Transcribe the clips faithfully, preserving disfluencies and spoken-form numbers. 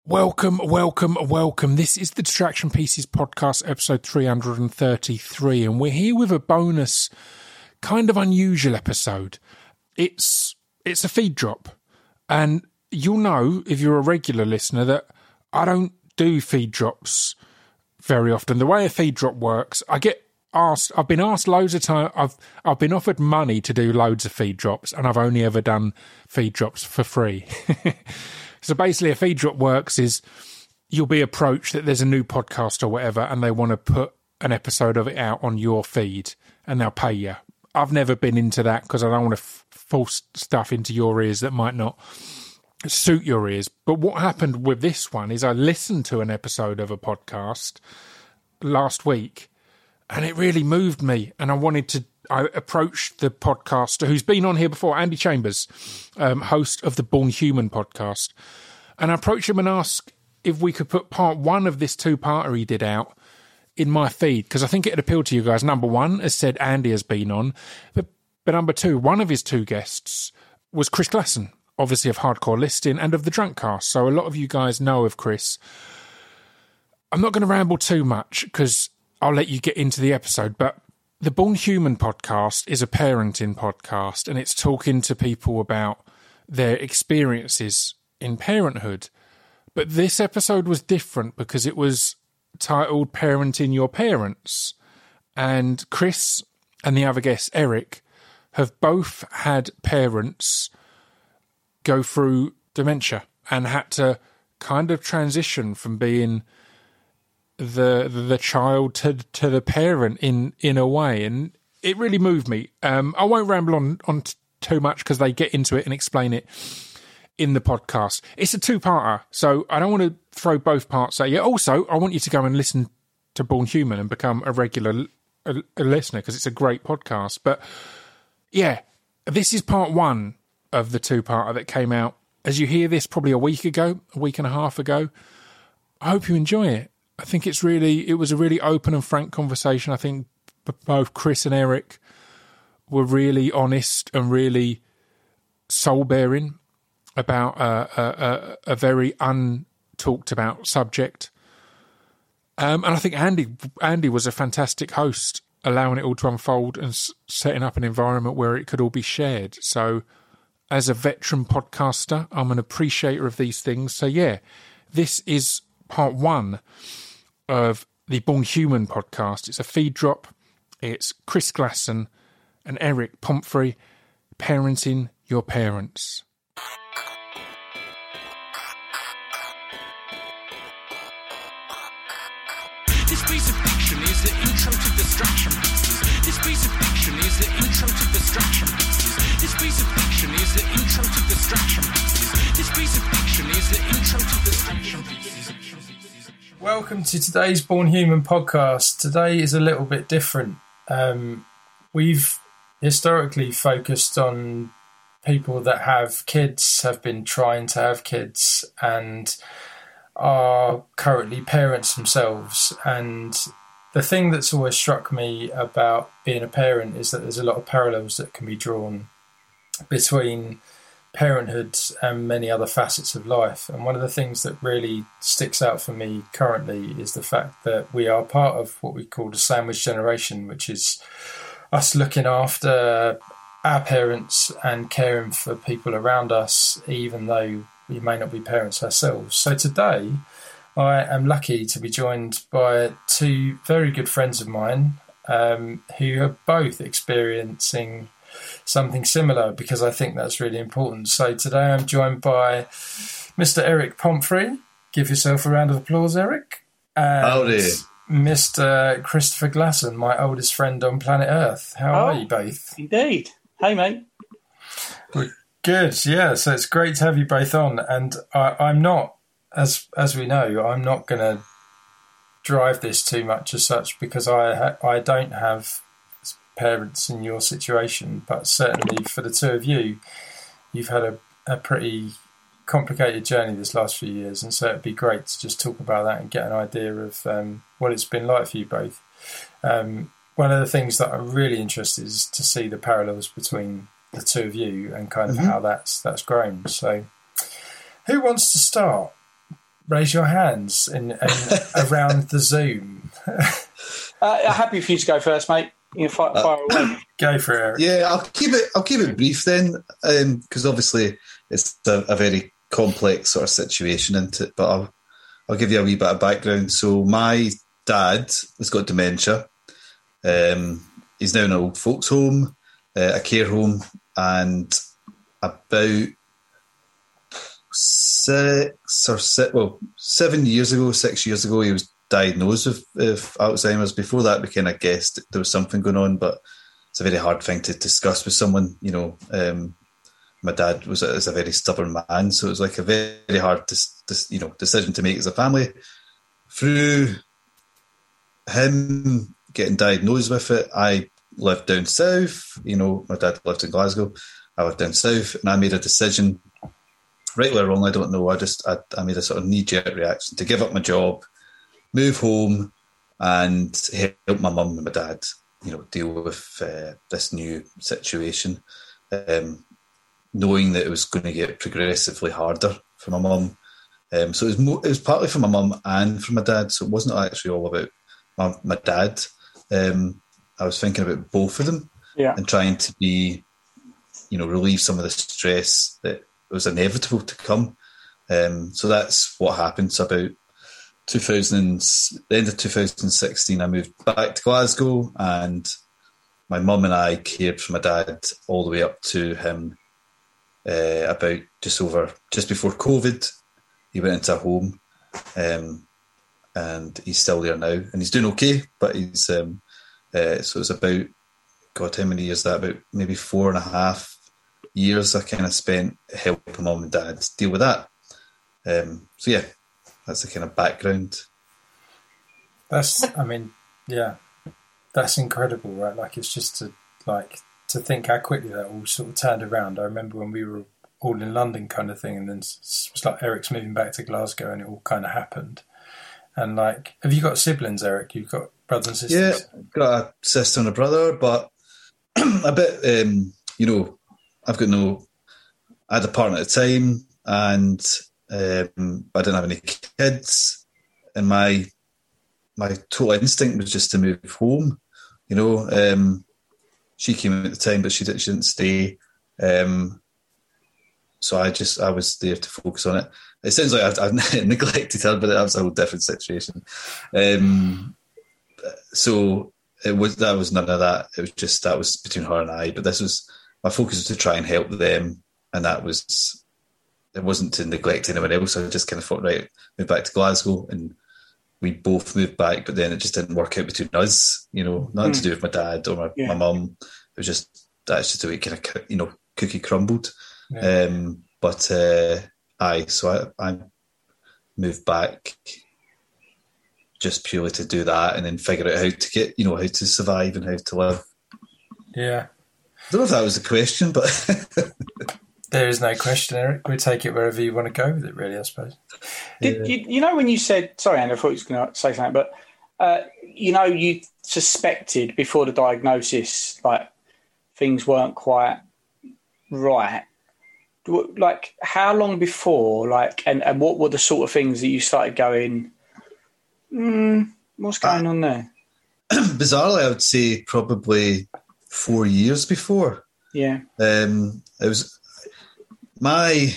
Welcome, welcome, welcome. This is the Distraction Pieces podcast, episode three hundred thirty-three, and we're here with a bonus, kind of unusual episode. It's it's a feed drop, and you'll know, if you're a regular listener, that I don't do feed drops very often. The way a feed drop works, I get asked, I've been asked loads of times, I've, I've been offered money to do loads of feed drops, and I've only ever done feed drops for free. So basically, a feed drop works is you'll be approached that there's a new podcast or whatever, and they want to put an episode of it out on your feed, and they'll pay you. I've never been into that because I don't want to f- force stuff into your ears that might not suit your ears. But what happened with this one is I listened to an episode of a podcast last week, and it really moved me, and I wanted to I approached the podcaster who's been on here before, Andy Chambers, um, host of the Born Human podcast. And I approached him and asked if we could put part one of this two-parter he did out in my feed, because I think it'd appeal to you guys. Number one, as said, Andy has been on. But, but number two, one of his two guests was Chris Glasson, obviously of Hardcore Listing and of the Drunk Cast. So a lot of you guys know of Chris. I'm not going to ramble too much because I'll let you get into the episode, but the Born Human podcast is a parenting podcast, and it's talking to people about their experiences in parenthood. But this episode was different because it was titled Parenting Your Parents. And Chris and the other guest, Eric, have both had parents go through dementia and had to kind of transition from being the the child to to the parent in in a way, and it really moved me. um I won't ramble on on t- too much because they get into it and explain it in the podcast. It's a two-parter, so I don't want to throw both parts at you. Also, I want you to go and listen to Born Human and become a regular a, a listener, because it's a great podcast. But yeah, this is part one of the two-parter that came out, as you hear this, probably a week ago, a week and a half ago. I hope you enjoy it. I think it's really, it was a really open and frank conversation. I think b- both Chris and Eric were really honest and really soul-bearing about uh, a, a, a very untalked about subject. Um, and I think Andy Andy was a fantastic host, allowing it all to unfold and s- setting up an environment where it could all be shared. So as a veteran podcaster, I'm an appreciator of these things. So yeah, this is part one of the Born Human podcast. It's a feed drop. It's Chris Glasson and Eric Pomfrey, Parenting Your Parents. This piece of fiction is the intro to Distraction Pieces. This piece of fiction is the intro to Distraction Pieces. This piece of fiction is the intro to Distraction Pieces. This piece of fiction is the intro to Distraction Pieces. Welcome to today's Born Human podcast. Today is a little bit different. Um, we've historically focused on people that have kids, have been trying to have kids, and are currently parents themselves. And the thing that's always struck me about being a parent is that there's a lot of parallels that can be drawn between parenthood and many other facets of life. And one of the things that really sticks out for me currently is the fact that we are part of what we call the sandwich generation, which is us looking after our parents and caring for people around us, even though we may not be parents ourselves. So today I am lucky to be joined by two very good friends of mine um, who are both experiencing something similar, because I think that's really important. So today I'm joined by Mister Eric Pomfrey. Give yourself a round of applause, Eric. And Howdy. Mister Christopher Glasson, my oldest friend on planet Earth. How oh, are you both? Indeed. Hey, mate. Good, yeah. So it's great to have you both on. And I, I'm not, as as we know, I'm not going to drive this too much as such, because I ha- I don't have parents in your situation, but certainly for the two of you, you've had a, a pretty complicated journey this last few years, and so it'd be great to just talk about that and get an idea of um, what it's been like for you both. Um, one of the things that I'm really interested is to see the parallels between the two of you and kind of mm-hmm. how that's that's grown. So who wants to start? raise your hands in, in around the Zoom. uh, happy for you to go first, mate. You fire, fire away. Go for it, Eric. Yeah, I'll keep it. I'll keep it brief then, because um, obviously it's a, a very complex sort of situation into it. But I'll I'll give you a wee bit of background. So my dad has got dementia. Um, he's now in an old folks' home, uh, a care home, and about six or six, well, seven years ago, six years ago, he was diagnosed with, with Alzheimer's. Before that, we kind of guessed there was something going on, but it's a very hard thing to discuss with someone. You know, um, my dad was a, is a very stubborn man, so it was like a very, very hard, dis, dis, you know, decision to make as a family. Through him getting diagnosed with it, I lived down south. You know, my dad lived in Glasgow. I lived down south, and I made a decision, rightly or wrong, I don't know. I just I, I made a sort of knee-jerk reaction to give up my job, move home, and help my mum and my dad, you know, deal with uh, this new situation, um, knowing that it was going to get progressively harder for my mum. Um, so it was mo- it was partly for my mum and for my dad. So it wasn't actually all about my, my dad. Um, I was thinking about both of them, yeah, and trying to be, you know, relieve some of the stress that was inevitable to come. Um, so that's what happened. So about two thousand, the end of two thousand sixteen, I moved back to Glasgow, and my mum and I cared for my dad all the way up to him uh, about just over, just before COVID. He went into a home, um, and he's still there now, and he's doing okay, but he's, um, uh, so it's about, God, how many years that? About maybe four and a half years I kind of spent helping mum and dad deal with that. Um, so yeah, that's the kind of background. That's, I mean, yeah, that's incredible, right? Like, it's just to, like, to think how quickly that all sort of turned around. I remember when we were all in London kind of thing, and then it's like Eric's moving back to Glasgow, and it all kind of happened. And like, have you got siblings, Eric? You've got brothers and sisters? Yeah, I've got a sister and a brother, but a bit, um, you know, I've got no, I had a partner at the time, and um, I didn't have any kids, and my my total instinct was just to move home. You know, um, she came in at the time, but she didn't, she didn't stay. Um, so I just, I was there to focus on it. It sounds like I've, I've neglected her, but that was a whole different situation. Um, so it was, that was none of that. It was just, that was between her and I, but this was, my focus was to try and help them. And that was, it wasn't to neglect anyone else. I just kind of thought, right, move back to Glasgow, and we both moved back, but then it just didn't work out between us, you know, nothing mm. to do with my dad or my, yeah. my mum. It was just, that's just the way it kind of, you know, cookie crumbled. Yeah. Um, but uh, aye, so I, I moved back just purely to do that, and then figure out how to get, you know, how to survive and how to live. Yeah. I don't know if that was the question, but... There is no question, Eric. We'll take it wherever you want to go with it, really, I suppose. Did you, you know when you said... Sorry, Andy, I thought you were going to say something, but, uh, you know, you suspected before the diagnosis, like, things weren't quite right. Like, how long before, like, and, and what were the sort of things that you started going, mm, what's going uh, on there? Bizarrely, I would say probably four years before. Yeah. Um, it was... My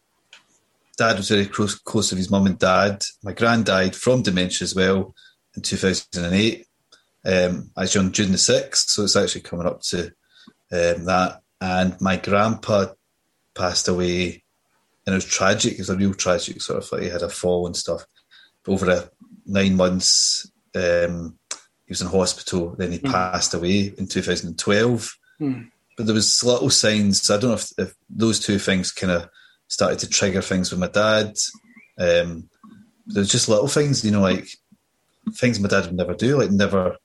dad was very close, close to his mum and dad. My gran died from dementia as well in two thousand eight. Um, I was on June the sixth, so it's actually coming up to um, that. And my grandpa passed away, and it was tragic. It was a real tragic sort of, like, he had a fall and stuff. But over a nine months, um, he was in hospital. Then he mm. passed away in two thousand twelve. Mm. But there was little signs. I don't know if, if those two things kind of started to trigger things with my dad. Um, there was just little things, you know, like things my dad would never do, like never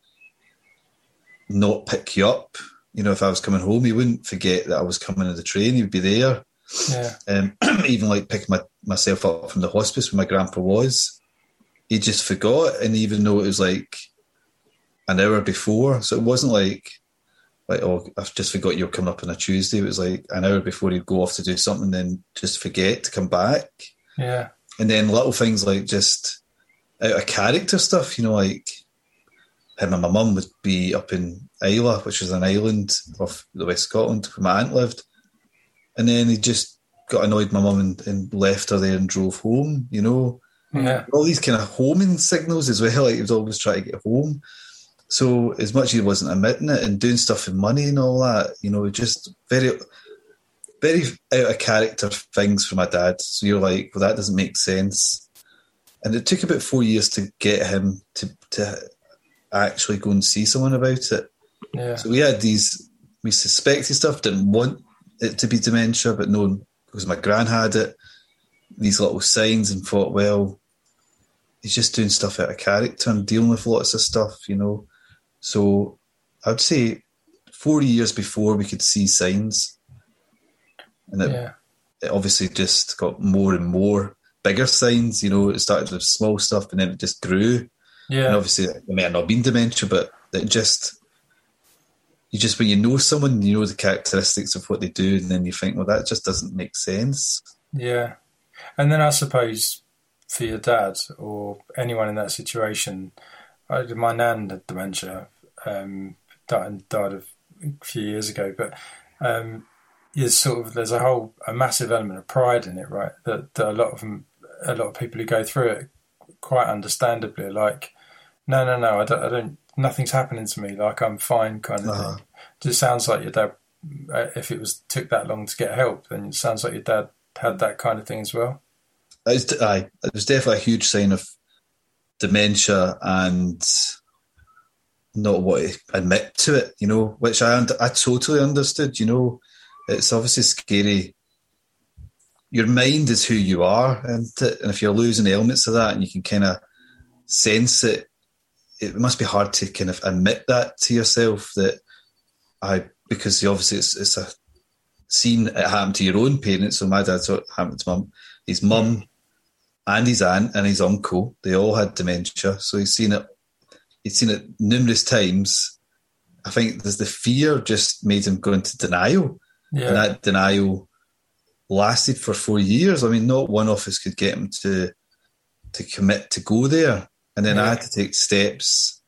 not pick you up. You know, if I was coming home, he wouldn't forget that I was coming on the train. He would be there. Yeah. Um, even like picking my, myself up from the hospice where my grandpa was. He just forgot, and even though it was like an hour before, so it wasn't like, like, oh, I've just forgot you're coming up on a Tuesday. It was like an hour before he'd go off to do something, then just forget to come back. Yeah. And then little things like just out of character stuff, you know, like him and my mum would be up in Islay, which is an island off the West Scotland where my aunt lived. And then he just got annoyed with my mum and, and left her there and drove home, you know. Yeah. All these kind of homing signals as well, like he was always trying to get home. So as much as he wasn't admitting it and doing stuff for money and all that, you know, just very, very out of character things for my dad. So you're like, well, that doesn't make sense. And it took about four years to get him to, to actually go and see someone about it. Yeah. So we had these, we suspected stuff, didn't want it to be dementia, but no, because my gran had it, these little signs, and thought, well, he's just doing stuff out of character and dealing with lots of stuff, you know. So I'd say four years before we could see signs. And it, Yeah. it obviously just got more and more bigger signs, you know. It started with small stuff and then it just grew. Yeah. And obviously it may have not been dementia, but it just, you just, when you know someone, you know the characteristics of what they do, and then you think, well, that just doesn't make sense. Yeah. And then I suppose for your dad or anyone in that situation, I, my nan had dementia, um, died, died a few years ago, but um, there's sort of there's a whole a massive element of pride in it, right? That, that a lot of them, a lot of people who go through it, quite understandably, are like, no, no, no, I don't, I don't, nothing's happening to me. Like I'm fine, kind of Uh-huh. thing. Just sounds like your dad. If it was took that long to get help, then it sounds like your dad had that kind of thing as well. It was, aye, it was definitely a huge sign of dementia and not want to admit to it, you know, which I I totally understood, you know. It's obviously scary. Your mind is who you are, and, and if you're losing elements of that and you can kind of sense it, it must be hard to kind of admit that to yourself, that I, because obviously it's, it's a seen it happen to your own parents. So my dad saw it happen to mum, his mum and his aunt and his uncle. They all had dementia, so he's seen it. He's seen it numerous times. I think there's the fear just made him go into denial, Yeah. and that denial lasted for four years. I mean, not one of us could get him to to commit to go there, and then Yeah. I had to take steps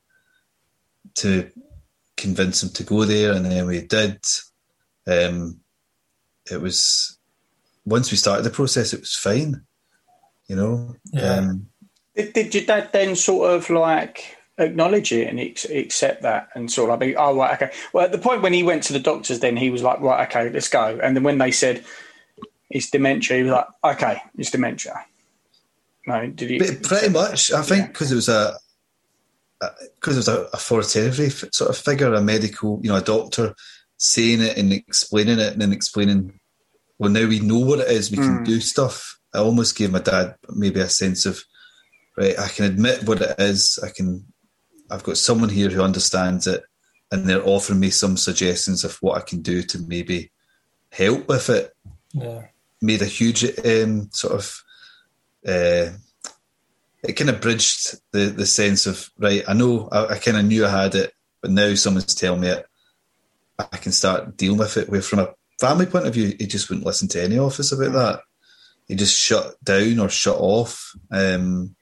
to convince him to go there, and then we did. Um, it was once we started the process, it was fine, you know. Yeah. Um, Did, did your dad then sort of like acknowledge it and ex- accept that and sort of like, oh, right, okay. Well, at the point when he went to the doctors, then he was like, right, okay, let's go. And then when they said it's dementia, he was like, okay, it's dementia. No, did he? But pretty much, I think, because it was a because it was a authoritative sort of figure, a medical, you know, a doctor saying it and explaining it and then explaining, well, now we know what it is, we can Mm. do stuff. I almost gave my dad maybe a sense of, right, I can admit what it is. I can, I've got someone here who understands it, and they're offering me some suggestions of what I can do to maybe help with it. Yeah. Made a huge um, sort of, uh, it kind of bridged the, the sense of, right, I know, I, I kind of knew I had it, but now someone's telling me it, I can start dealing with it. Where from a family point of view, he just wouldn't listen to any of us about that. He just shut down or shut off. Um,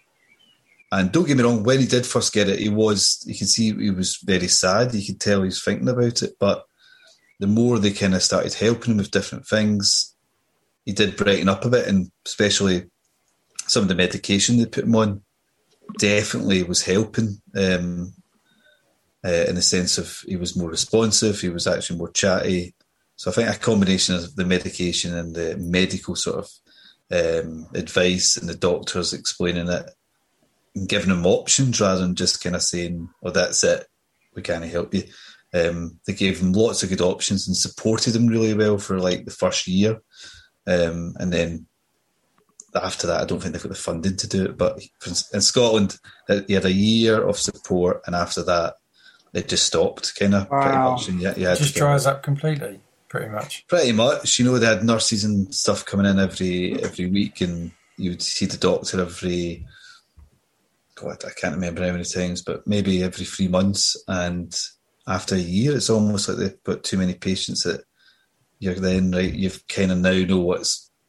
and don't get me wrong, when he did first get it, he was, you can see he was very sad. You could tell he was thinking about it. But the more they kind of started helping him with different things, he did brighten up a bit, and especially some of the medication they put him on definitely was helping, um, uh, in the sense of he was more responsive, he was actually more chatty. So I think a combination of the medication and the medical sort of um, advice and the doctors explaining it and giving him options rather than just kind of saying, oh, that's it, we can't help you. Um, they gave him lots of good options and supported him really well for like the first year. Um, and then after that, I don't think they've got the funding to do it. But in Scotland, he had a year of support, and after that, it just stopped, kind of, Wow. pretty much. And yeah, yeah, It just dries up completely, pretty much. pretty much. You know, they had nurses and stuff coming in every every week, and you would see the doctor every, God, I can't remember how many times, but maybe every three months. And after a year, it's almost like they've got too many patients that you're then, right, you've kind of now know what's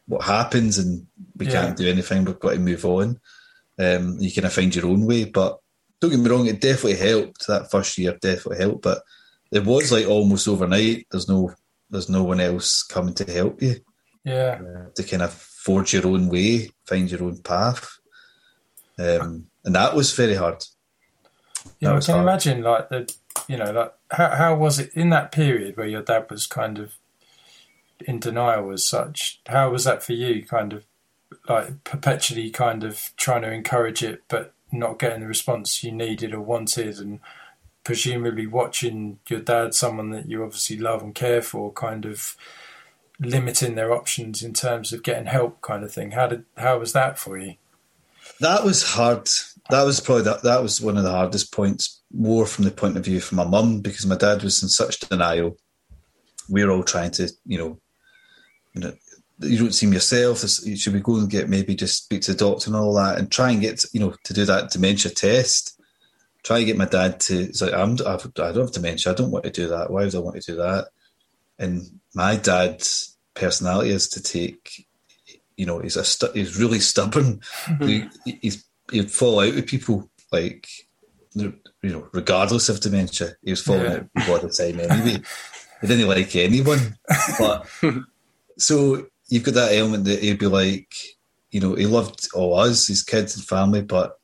what happens, and we Yeah. can't do anything. We've got to move on. Um, you kind of find your own way. But don't get me wrong, it definitely helped. That first year definitely helped. But it was like almost overnight. There's no, there's no one else coming to help you. Yeah. Uh, to kind of forge your own way, find your own path. Um, and that was very hard. Yeah, That I was can hard. imagine, like, the, you know, like, how, how was it in that period where your dad was kind of in denial as such? How was that for you, kind of, like, perpetually kind of trying to encourage it, but not getting the response you needed or wanted, and presumably watching your dad, someone that you obviously love and care for, kind of limiting their options in terms of getting help, kind of thing? How did how was that for you? That was hard. That was probably that. That was one of the hardest points, more from the point of view from my mum, because my dad was in such denial. We were all trying to, you know, you know, you don't seem yourself. You should be going and get maybe just speak to the doctor and all that, and try and get, you know, to do that dementia test. Try and get my dad to. It's like I'm. I've, I don't have dementia. I don't want to do that. Why would I want to do that? And my dad's personality is to take. You know, he's a stu- he's really stubborn. he, he's he'd fall out with people, like, you know, regardless of dementia. He was falling Yeah. out with people all the time anyway. He didn't like anyone. But so you've got that element that he'd be like, you know, he loved all us, his kids and family, but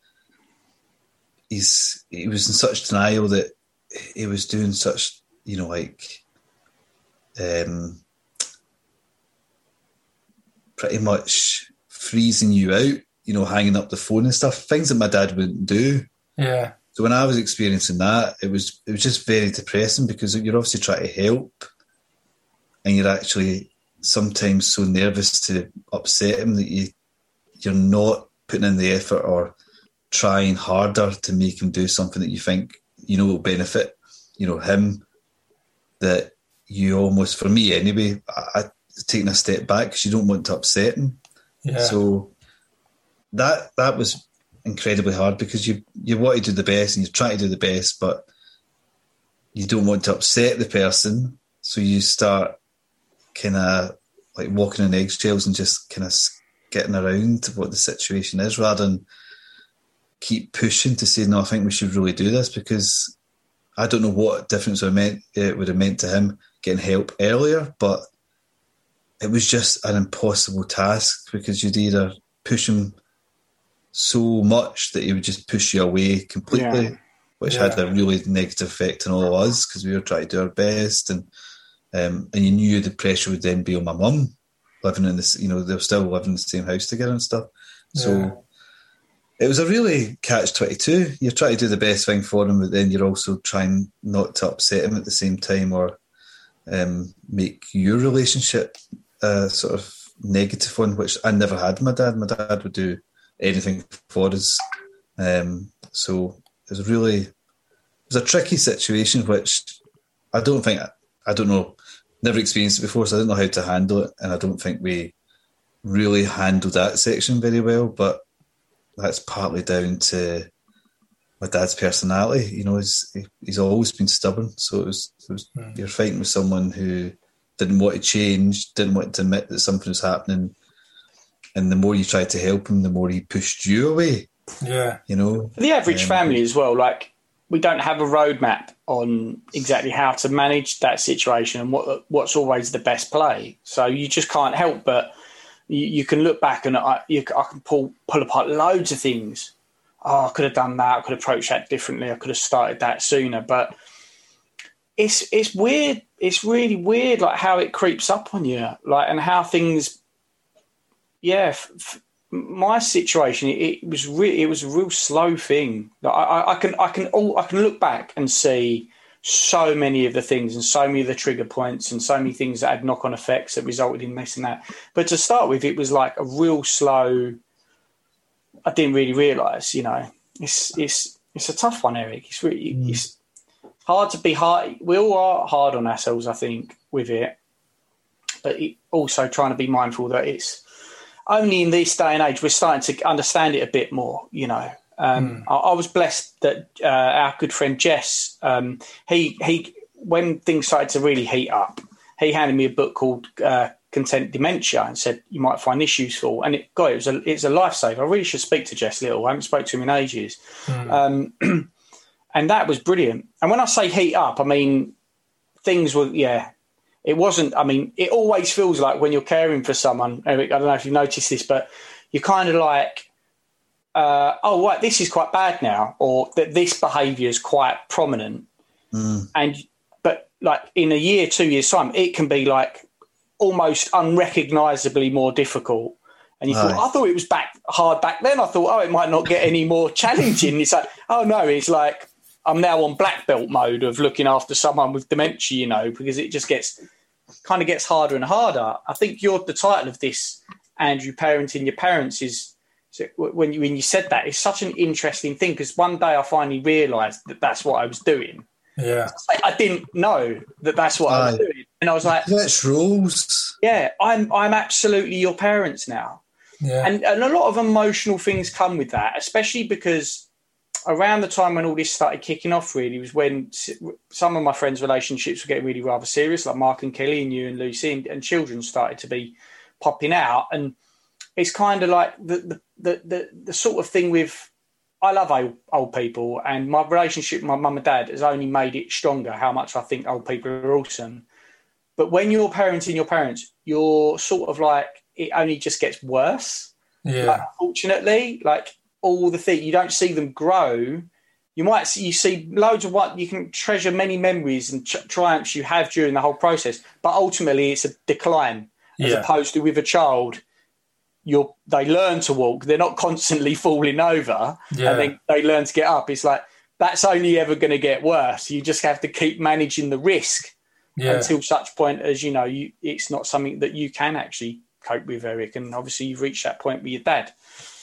he's he was in such denial that he was doing such, you know, like um pretty much freezing you out, you know, hanging up the phone and stuff, things that my dad wouldn't do. Yeah. So when I was experiencing that, it was it was just very depressing, because you're obviously trying to help, and you're actually sometimes so nervous to upset him that you you're not putting in the effort or trying harder to make him do something that you think, you know, will benefit, you know, him. That you almost, for me anyway, I, I taking a step back because you don't want to upset him. Yeah. So that that was incredibly hard, because you you want to do the best and you try to do the best, but you don't want to upset the person, so you start kind of like walking on eggshells and just kind of getting around what the situation is, rather than keep pushing to say, no, I think we should really do this, because I don't know what difference it would, meant, it would have meant to him getting help earlier, but it was just an impossible task, because you'd either push him so much that he would just push you away completely, Yeah. which Yeah. had a really negative effect on all of us, because we were trying to do our best, and um, and you knew the pressure would then be on my mum, living in this, you know, they were still living in the same house together and stuff. So Yeah. it was a really catch twenty-two. You're trying to do the best thing for him, but then you're also trying not to upset him at the same time, or um, make your relationship a sort of negative one, which I never had with my dad. My dad would do anything for us. Um, so it was really, it was a tricky situation, which I don't think, I don't know, never experienced it before, so I didn't know how to handle it. And I don't think we really handled that section very well, but that's partly down to my dad's personality. You know, he's, he's always been stubborn. So it was, it was Mm. you're fighting with someone who didn't want to change, didn't want to admit that something was happening. And the more you tried to help him, the more he pushed you away, Yeah. you know. For the average Um, family as well, like, we don't have a roadmap on exactly how to manage that situation and what what's always the best play. So you just can't help but you, you can look back and I, you, I can pull pull apart loads of things. Oh, I could have done that. I could have approached that differently. I could have started that sooner. But it's it's weird. It's really weird, like how it creeps up on you, like, and how things. Yeah. F- f- My situation, it, it was re- it was a real slow thing. Like, I, I, I can I can all, I can look back and see so many of the things and so many of the trigger points and so many things that had knock on effects that resulted in this and that. But to start with, it was like a real slow. I didn't really realise, you know, it's it's it's a tough one, Eric. It's really mm. it's hard to be hard. We all are hard on ourselves, I think, with it, but it, also trying to be mindful that it's. Only in this day and age, we're starting to understand it a bit more, you know. Um, mm. I, I was blessed that uh, our good friend Jess, um, he he when things started to really heat up, he handed me a book called uh, content dementia and said you might find this useful. And it, God, it was a it's a lifesaver. I really should speak to Jess Little. I haven't spoken to him in ages. Mm. Um, and that was brilliant. And when I say heat up, I mean things were, yeah, it wasn't, I mean, it always feels like when you're caring for someone, Eric, I don't know if you've noticed this, but you're kind of like, uh, oh, right, this is quite bad now, or that this behaviour is quite prominent. Mm. And, but like in a year, two years' time, it can be like almost unrecognisably more difficult. And you thought, I thought it was back hard back then. I thought, oh, it might not get any more challenging. It's like, oh, no, it's like, I'm now on black belt mode of looking after someone with dementia, you know, because it just gets kind of gets harder and harder. I think you're the title of this, Andrew, Parenting Your Parents, is so when you when you said that, it's such an interesting thing because one day I finally realised that that's what I was doing. Yeah, I didn't know that that's what uh, I was doing, and I was like, "That's rules." Yeah, I'm I'm absolutely your parents now, yeah, and and a lot of emotional things come with that, especially because around the time when all this started kicking off, really, was when some of my friends' relationships were getting really rather serious, like Mark and Kelly and you and Lucy, and, and children started to be popping out. And it's kind of like the the, the, the, the sort of thing with, I love old, old people, and my relationship with my mum and dad has only made it stronger, how much I think old people are awesome. But when you're parenting your parents, you're sort of like, it only just gets worse. Yeah. Like, unfortunately, like, all the things, you don't see them grow. You might see, you see loads of what you can treasure many memories and ch- triumphs you have during the whole process, but ultimately it's a decline as yeah. opposed to with a child. You're, they learn to walk. They're not constantly falling over yeah. and then they learn to get up. It's like, that's only ever going to get worse. You just have to keep managing the risk yeah. until such point as, you know, you, it's not something that you can actually cope with, Eric. And obviously you've reached that point with your dad.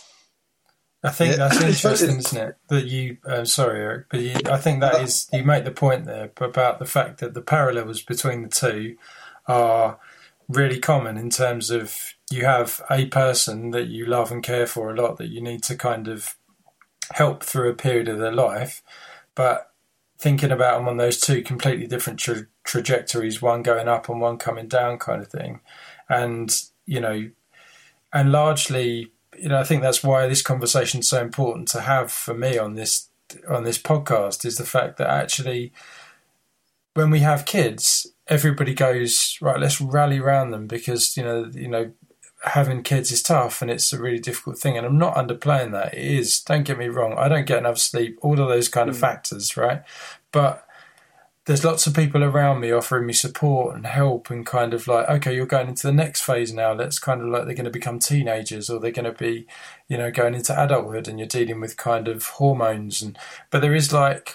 I think yeah. that's interesting, isn't it? That you, uh, sorry, Eric, but you, I think that is, you make the point there about the fact that the parallels between the two are really common in terms of you have a person that you love and care for a lot that you need to kind of help through a period of their life, but thinking about them on those two completely different tra- trajectories, one going up and one coming down kind of thing. And, you know, and largely, you know, I think that's why this conversation is so important to have for me on this on this podcast, is the fact that actually when we have kids, everybody goes, right, let's rally around them because, you know, you know, having kids is tough and it's a really difficult thing. And I'm not underplaying that. It is. Don't get me wrong. I don't get enough sleep, all of those kind of mm. factors, right? But there's lots of people around me offering me support and help and kind of like, okay, you're going into the next phase now. Let's kind of like, they're going to become teenagers or they're going to be, you know, going into adulthood and you're dealing with kind of hormones. And but there is like,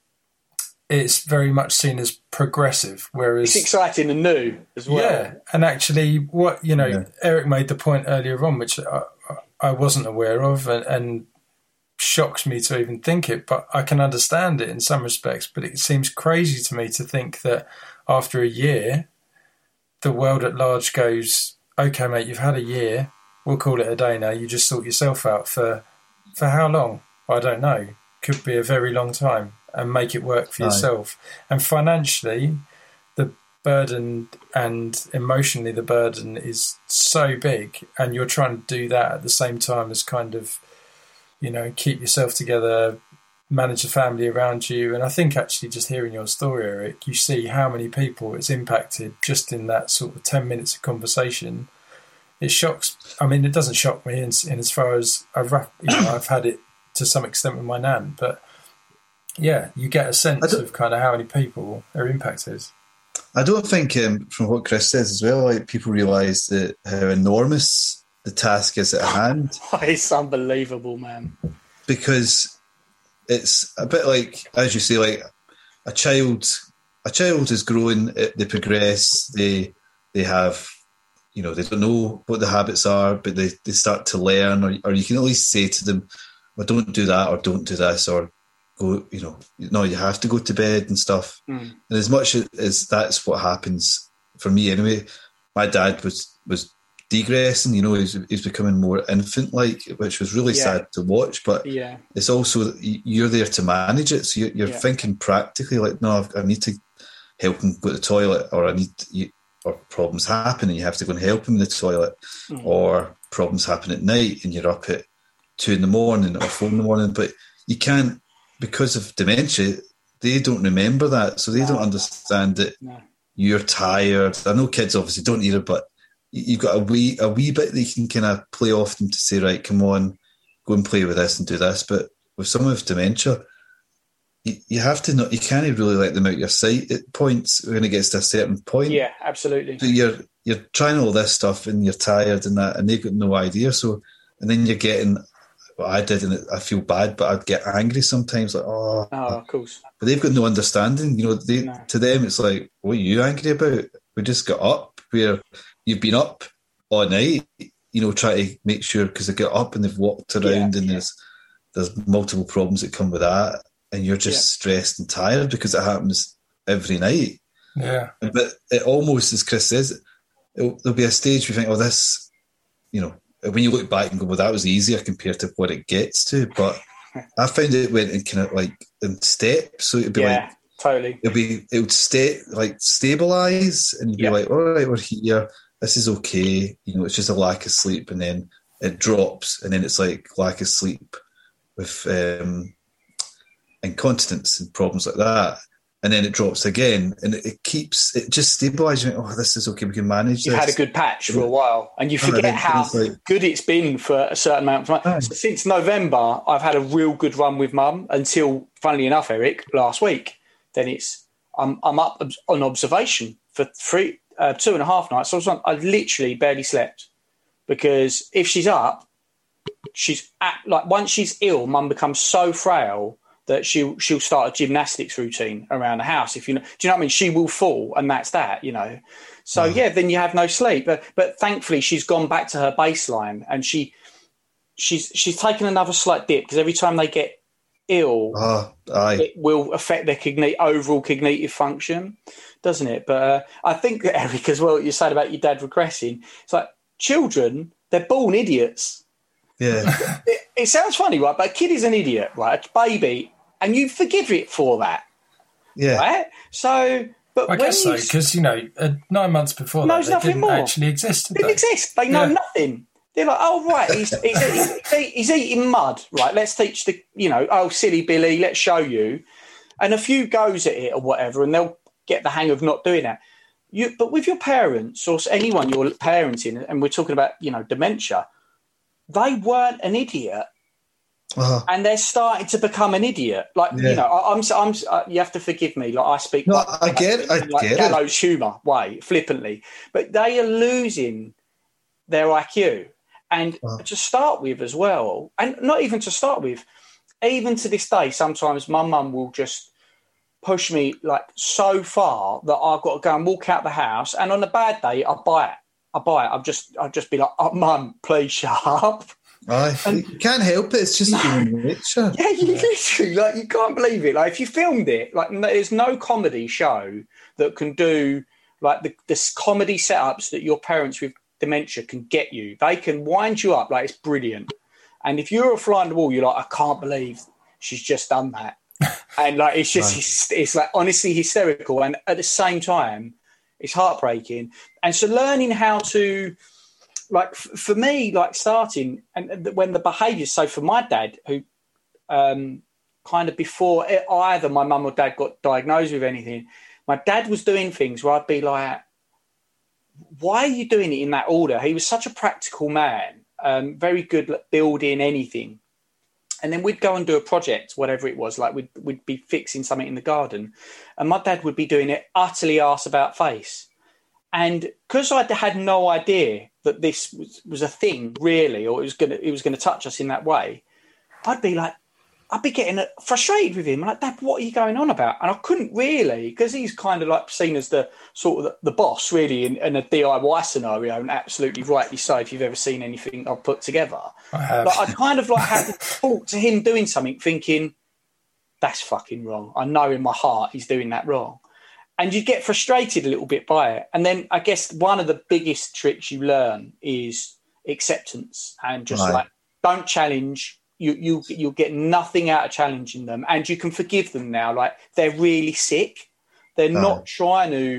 it's very much seen as progressive, whereas... It's exciting and new as well. Yeah, and actually what, you know, yeah. Eric made the point earlier on, which I, I wasn't aware of and, and shocks me to even think it, but I can understand it in some respects. But it seems crazy to me to think that after a year, the world at large goes, okay, mate, you've had a year, we'll call it a day now, you just sort yourself out for for how long? I don't know. Could be a very long time, and make it work for no. yourself. And financially, the burden and emotionally the burden is so big, and you're trying to do that at the same time as kind of, you know, keep yourself together, manage the family around you. And I think actually just hearing your story, Eric, you see how many people it's impacted just in that sort of ten minutes of conversation. It shocks. I mean, it doesn't shock me in, in as far as I've, you know, I've had it to some extent with my nan, but yeah, you get a sense of kind of how many people are impacted. I don't think, um, from what Chris says as well, like people realise that how enormous the task is at hand. It's unbelievable, man. Because it's a bit like, as you say, like a child. A child is growing. They progress. They they have, you know, they don't know what the habits are, but they, they start to learn. Or or you can at least say to them, "Well, don't do that," or "Don't do this," or go, you know, no, you have to go to bed and stuff. Mm. And as much as that's what happens for me anyway, my dad was was degressing, you know, he's, he's becoming more infant-like, which was really yeah. sad to watch, but yeah. it's also, you're there to manage it, so you're, you're yeah. thinking practically, like, no, I've, I need to help him go to the toilet, or I need to, you, or problems happen and you have to go and help them in the toilet, Mm. or problems happen at night and you're up at two in the morning or four in the morning. But you can't, because of dementia, they don't remember that, so they No. don't understand that No. you're tired. I know kids obviously don't either, but you've got a wee a wee bit that you can kind of play off them to say, right, come on, go and play with this and do this. But with someone with dementia, you, you have to not, you can't really let them out your sight at points when it gets to a certain point. Yeah, absolutely. So you're you're trying all this stuff and you're tired and that, and they've got no idea. So, and then you're getting, what I did, and I feel bad, but I'd get angry sometimes, like, oh, Oh, of course. but they've got no understanding. You know, they No. to them it's like, what are you angry about? We just got up. Where you've been up all night, you know, try to make sure, because they get up and they've walked around, Yeah, and yeah. there's there's multiple problems that come with that, and you're just Yeah. stressed and tired because it happens every night. Yeah. But it almost, as Chris says, it'll, there'll be a stage where you think, oh, this, you know, when you look back and go, well, that was easier compared to what it gets to. But I found it went in kind of like in steps. So it'd be Yeah, like, totally. it'll be, it would stay, like stabilize, and you'd be Yeah. like, all right, we're here. This is okay. You know, it's just a lack of sleep. And then it drops. And then it's like lack of sleep with um, incontinence and problems like that. And then it drops again, and it, it keeps, it just stabilizes. You think, oh, this is okay. We can manage You've this. had a good patch for a while, and you Oh, forget then how it's like- good it's been for a certain amount of time. Aye. So since November, I've had a real good run with Mum until, funnily enough, Eric, last week. Then it's I'm I'm up on observation for three, uh, two and a half nights. So I, was on, I literally barely slept, because if she's up, she's at, like once she's ill, Mum becomes so frail that she'll she'll start a gymnastics routine around the house. If you know, do you know what I mean? She will fall, and that's that, you know. So yeah, then you have no sleep. But but thankfully, she's gone back to her baseline, and she she's she's taken another slight dip, because every time they get ill, Oh, aye. it will affect their cogni- overall cognitive function, doesn't it? But uh, I think that, Eric, as well, what you said about your dad regressing, it's like children, they're born idiots. Yeah. It, it sounds funny, right? But a kid is an idiot, right? A baby, and you forgive it for that, Yeah. right? So, but I when guess so, you because, you know, uh, nine months before Knows that, they nothing didn't more. actually exist. Did didn't they? exist, they know Yeah. nothing. They're like, oh right, he's he's, he's, he's, he's eating mud, right? Let's teach the, you know, oh silly Billy, let's show you, and a few goes at it or whatever, and they'll get the hang of not doing that. You, but with your parents or anyone you're parenting, and we're talking about, you know, dementia, they weren't an idiot, Oh, and they're starting to become an idiot. Like, Yeah. you know, I, I'm, I'm, uh, you have to forgive me. Like, I speak, No, like, I get it, I like get it. gallows humour way, flippantly, but they are losing their I Q. And Wow. to start with as well, and not even to start with, even to this day, sometimes my mum will just push me like so far that I've got to go and walk out the house. And on a bad day, I buy it. I buy it. I'll just, I'll just be like, oh, Mum, please shut up. aye. You can't help it. It's just human nature. Yeah, you literally, like, you can't believe it. Like, if you filmed it, like, no- there's no comedy show that can do, like, the this comedy setups that your parents with dementia can get you. They can wind you up, like, it's brilliant. And if you're a fly on the wall, you're like, I can't believe she's just done that. And, like, it's just, it's, it's, like, honestly hysterical. And at the same time, it's heartbreaking. And so learning how to, like, f- for me, like, starting, and and when the behaviours, so for my dad, who um, kind of before it, either my mum or dad got diagnosed with anything, my dad was doing things where I'd be like, why are you doing it in that order? He was such a practical man, um, very good at building anything. And then we'd go and do a project, whatever it was, like we'd, we'd be fixing something in the garden. And my dad would be doing it utterly arse about face. And because I had no idea that this was, was a thing, really, or it was going to it was going to touch us in that way, I'd be like, I'd be getting frustrated with him. Like, Dad, what are you going on about? And I couldn't really, because he's kind of like seen as the sort of the, the boss, really, in, in a D I Y scenario, and absolutely rightly so. If you've ever seen anything I've put together, I have. but I kind of like had to talk to him doing something, thinking that's fucking wrong. I know in my heart he's doing that wrong. And you get frustrated a little bit by it. And then I guess one of the biggest tricks you learn is acceptance, and just Right. like, don't challenge. You you you'll get nothing out of challenging them, and you can forgive them now. Like, they're really sick. They're Right. not trying to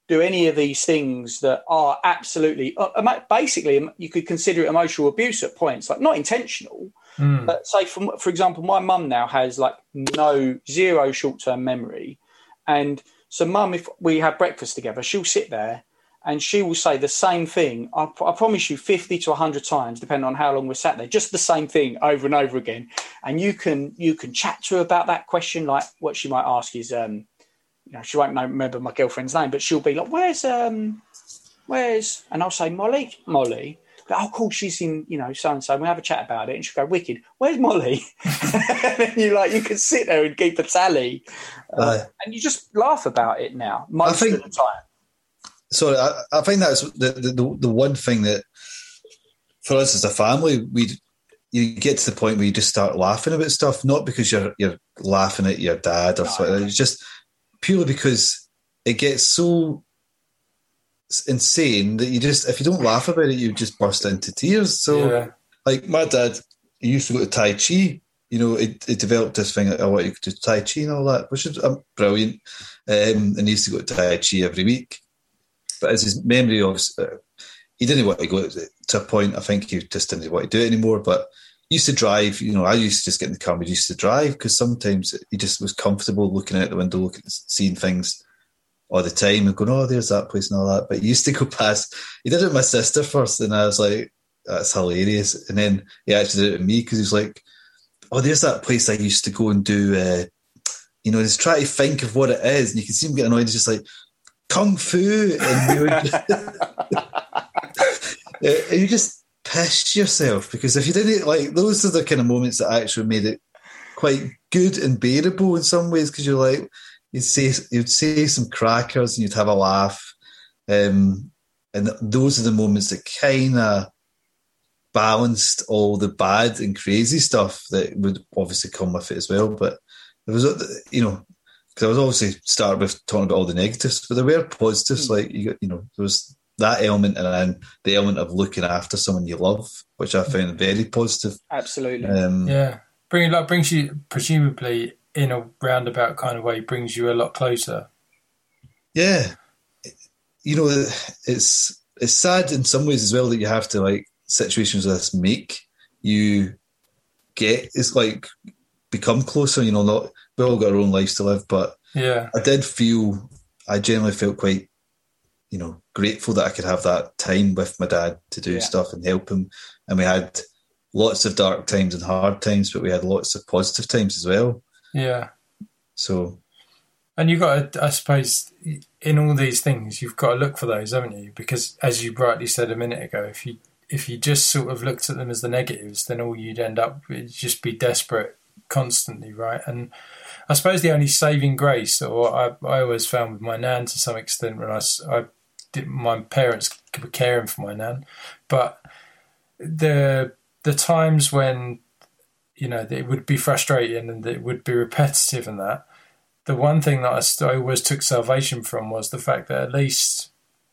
do any of these things that are absolutely, uh, basically, you could consider it emotional abuse at points, like not intentional. Mm. But say, for, for example, my mum now has like no, zero short-term memory. And so mum, if we have breakfast together, she'll sit there and she will say the same thing. I, I promise you fifty to one hundred times, depending on how long we're sat there, just the same thing over and over again. And you can you can chat to her about that question. Like what she might ask is, um, you know, she won't know, remember my girlfriend's name, but she'll be like, where's, um, where's, and I'll say, Molly, Molly. But, oh, cool, she's in, you know, so-and-so. We'll have a chat about it. And she'll go, wicked, where's Molly? And then you like, you can sit there and keep a tally. Uh, uh, and you just laugh about it now, most think, of the time. So I, I think that's the, the the one thing that, for us as a family, we you get to the point where you just start laughing about stuff, not because you're you're laughing at your dad or no, something. It's just purely because it gets so insane that you just, if you don't laugh about it, you just burst into tears. So, yeah. like my dad, he used to go to Tai Chi. You know, it, it developed this thing. I want you to do Tai Chi and all that, which is um, brilliant. Um, and he used to go to Tai Chi every week. But as his memory of, uh, he didn't want to go to a point. I think he just didn't want to do it anymore. But he used to drive. You know, I used to just get in the car and we used to drive because sometimes he just was comfortable looking out the window, looking, seeing things all the time and going, oh, there's that place and all that. But he used to go past. He did it with my sister first, and I was like, that's hilarious. And then he actually did it with me because he was like, oh, there's that place I used to go and do. Uh, you know, just try to think of what it is, and you can see him get annoyed. He's just like, Kung Fu, and you, would, you just piss yourself because if you didn't, like, those are the kind of moments that actually made it quite good and bearable in some ways because you're like, you'd say you'd say some crackers and you'd have a laugh, um, and those are the moments that kind of balanced all the bad and crazy stuff that would obviously come with it as well. But there was, you know. Because I was obviously started with talking about all the negatives, but there were positives. Mm. Like you, got, you know, there was that element, and then the element of looking after someone you love, which I found very positive. Absolutely, um, yeah. Bring like brings you presumably in a roundabout kind of way, brings you a lot closer. Yeah, you know, it's it's sad in some ways as well that you have to like situations like this make you get it's like become closer. You know, not. We all got our own lives to live, but yeah, I did feel, I generally felt quite, you know, grateful that I could have that time with my dad to do yeah. stuff and help him. And we had lots of dark times and hard times, but we had lots of positive times as well. Yeah. So. And you've got to, I suppose, in all these things, you've got to look for those, haven't you? Because as you rightly said a minute ago, if you if you just sort of looked at them as the negatives, then all you'd end up is just be desperate constantly, right? And I suppose the only saving grace, or I, I always found with my nan to some extent, when I, I did, my parents were caring for my nan, but the the times when, you know, it would be frustrating and it would be repetitive and that, the one thing that I, st- I always took salvation from was the fact that at least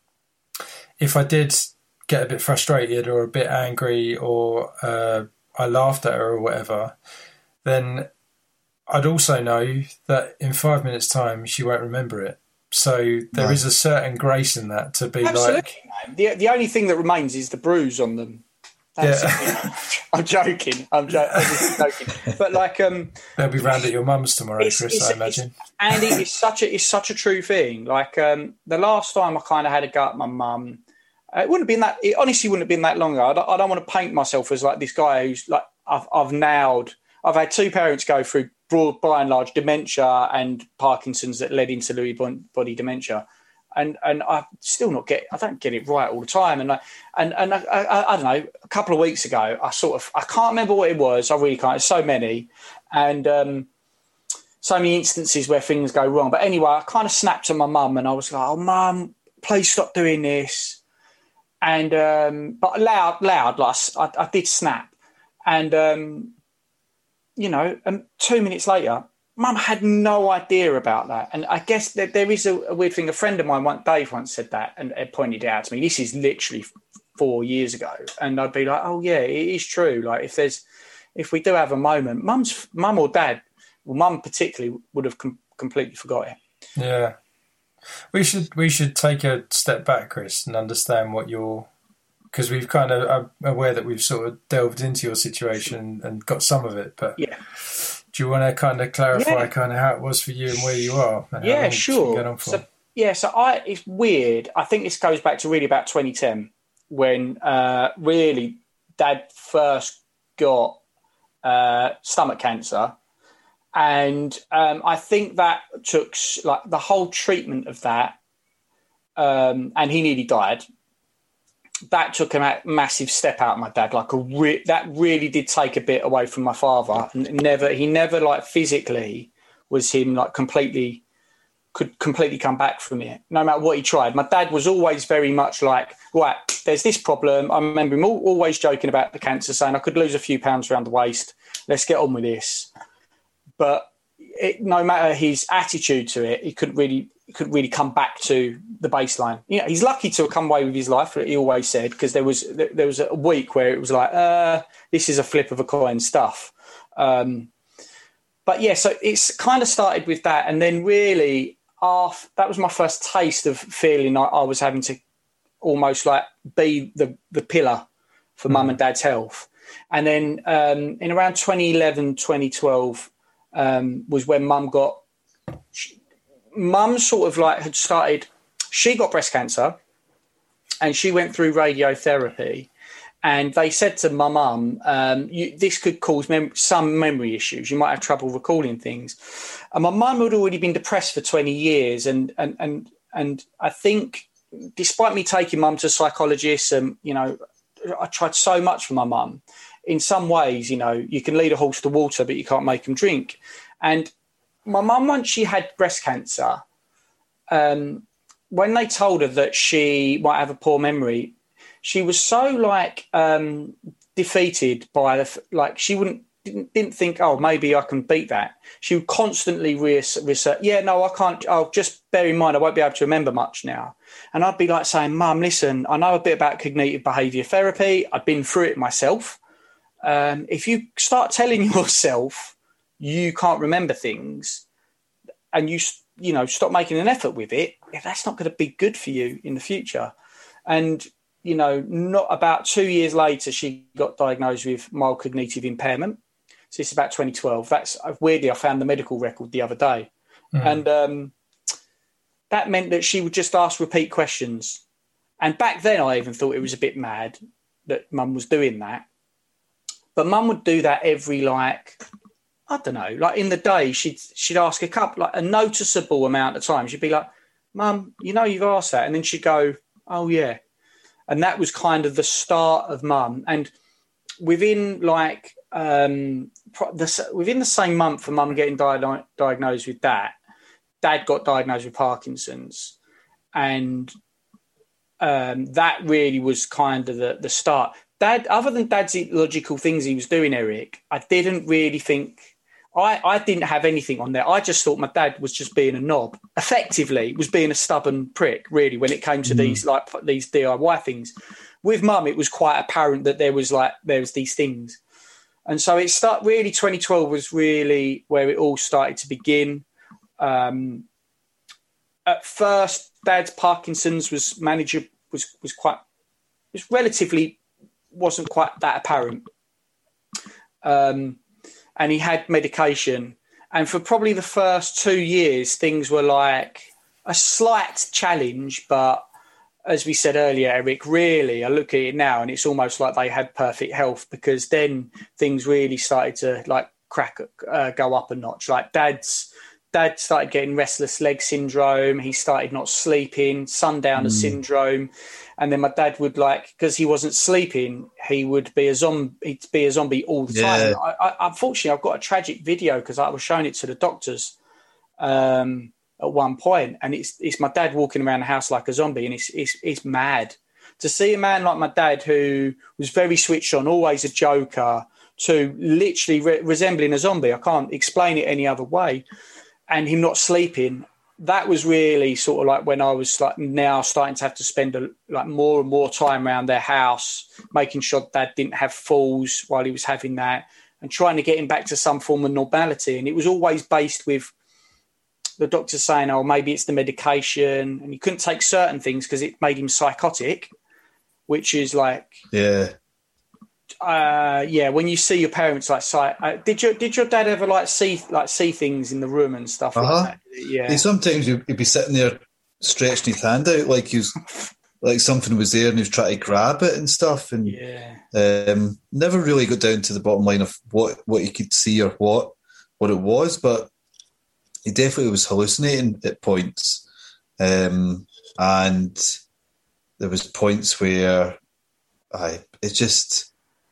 if I did get a bit frustrated or a bit angry or uh, I laughed at her or whatever, then I'd also know that in five minutes' time she won't remember it. So there no. is a certain grace in that to be Absolutely, like... man. The, the only thing that remains is the bruise on them. That's yeah. I'm joking. I'm, jo- I'm just joking. But like... um, they'll be round at your mum's tomorrow, it's, Chris, it's, I imagine. It's, Andy, it's such, a, it's such a true thing. Like um, the last time I kind of had a go at my mum, uh, it wouldn't have been that... It honestly wouldn't have been that long ago. I don't, I don't want to paint myself as like this guy who's like... I've, I've nailed... I've had two parents go through broad, by and large, dementia and Parkinson's that led into Lewy body dementia, and and I still not get. I don't get it right all the time, and I, and and I, I, I don't know. A couple of weeks ago, I sort of I can't remember what it was. I really can't. There's so many, and um, so many instances where things go wrong. But anyway, I kind of snapped at my mum, and I was like, "Oh, mum, please stop doing this." And um, but loud, loud, like I, I did snap, and. Um, You know, and two minutes later, Mum had no idea about that. And I guess that there is a, a weird thing. A friend of mine, one, Dave, once said that and it pointed it out to me. This is literally four years ago. And I'd be like, oh, yeah, it is true. Like, if there's, if we do have a moment, Mum's, Mum or Dad, well, Mum particularly would have com- completely forgot it. Yeah. We should we should take a step back, Chris, and understand what you're, because we've kind of I'm aware that we've sort of delved into your situation and got some of it, but yeah. Do you want to kind of clarify Yeah. kind of how it was for you and where you are? And how Yeah, long it's been sure. going on for? So, yeah, so I it's weird. I think this goes back to really about twenty ten when uh, really Dad first got uh, stomach cancer. And um, I think that took like the whole treatment of that, um, and he nearly died. That took a ma- massive step out of my dad. Like a re- that really did take a bit away from my father. And never, he never like physically was him like completely could completely come back from it. No matter what he tried, my dad was always very much like, right, there's this problem. I remember him al- always joking about the cancer, saying I could lose a few pounds around the waist. Let's get on with this. But it, no matter his attitude to it, he couldn't really he couldn't really come back to the baseline. You know, he's lucky to have come away with his life. He always said, because there was there was a week where it was like, uh, this is a flip of a coin stuff. Um, but yeah, so it's kind of started with that, and then really, after, that was my first taste of feeling like I was having to almost like be the the pillar for mm. mum and dad's health. And then um, in around twenty eleven, twenty twelve. Um, was when mum got, she, mum sort of like had started, she got breast cancer and she went through radiotherapy, and they said to my mum, um, you, this could cause mem- some memory issues. You might have trouble recalling things. And my mum had already been depressed for twenty years. And, and, and, and I think despite me taking mum to psychologists and, you know, I tried so much for my mum. In some ways, you know, you can lead a horse to water, but you can't make them drink. And my mum, once she had breast cancer, um, when they told her that she might have a poor memory, she was so like um, defeated by the like she wouldn't didn't, didn't think, oh, maybe I can beat that. She would constantly research. Yeah, no, I can't. I'll just bear in mind I won't be able to remember much now. And I'd be like saying, Mum, listen, I know a bit about cognitive behaviour therapy. I've been through it myself. Um, if you start telling yourself you can't remember things and you, you know, stop making an effort with it, that's not going to be good for you in the future. And, you know, not about two years later, she got diagnosed with mild cognitive impairment. So it's about twenty twelve. That's weirdly, I found the medical record the other day. Mm. And um, that meant that she would just ask repeat questions. And back then I even thought it was a bit mad that mum was doing that. But mum would do that every, like, I don't know, like in the day, she'd she'd ask a couple, like a noticeable amount of times. She'd be like, Mum, you know, you've asked that. And then she'd go, oh, yeah. And that was kind of the start of mum. And within, like, um, the, within the same month of mum getting di- diagnosed with that, Dad got diagnosed with Parkinson's. And um, that really was kind of the, the start. Dad, other than Dad's logical things he was doing, Eric, I didn't really think, I, I didn't have anything on there. I just thought my dad was just being a knob. Effectively, was being a stubborn prick, really, when it came to mm. these like these D I Y things. With mum, it was quite apparent that there was like there was these things, and so it start really. twenty twelve was really where it all started to begin. Um, at first, Dad's Parkinson's was manager was was quite was relatively. wasn't quite that apparent. Um, and he had medication. And for probably the first two years, things were like a slight challenge. But as we said earlier, Eric, really, I look at it now and it's almost like they had perfect health, because then things really started to like crack, uh, go up a notch. Like dad's, dad started getting restless leg syndrome. He started not sleeping, sundowner mm. syndrome. And then my dad would like, because he wasn't sleeping, he would be a zombie. He'd be a zombie all the yeah. time. I, I, unfortunately, I've got a tragic video because I was showing it to the doctors um, at one point, and it's it's my dad walking around the house like a zombie, and it's it's it's mad to see a man like my dad who was very switched on, always a joker, to literally re- resembling a zombie. I can't explain it any other way, and him not sleeping. That was really sort of like when I was like now starting to have to spend a, like more and more time around their house, making sure Dad didn't have falls while he was having that, and trying to get him back to some form of normality. And it was always based with the doctor's saying, oh, maybe it's the medication, and he couldn't take certain things because it made him psychotic, which is like, yeah, uh, yeah. When you see your parents like, psych- uh, did your did your dad ever like see like see things in the room and stuff uh-huh. like that? Yeah. And sometimes you'd be sitting there stretching his hand out like he was, like something was there and he was trying to grab it and stuff, and yeah, um, never really got down to the bottom line of what what he could see or what what it was, but he definitely was hallucinating at points, um, and there was points where I it just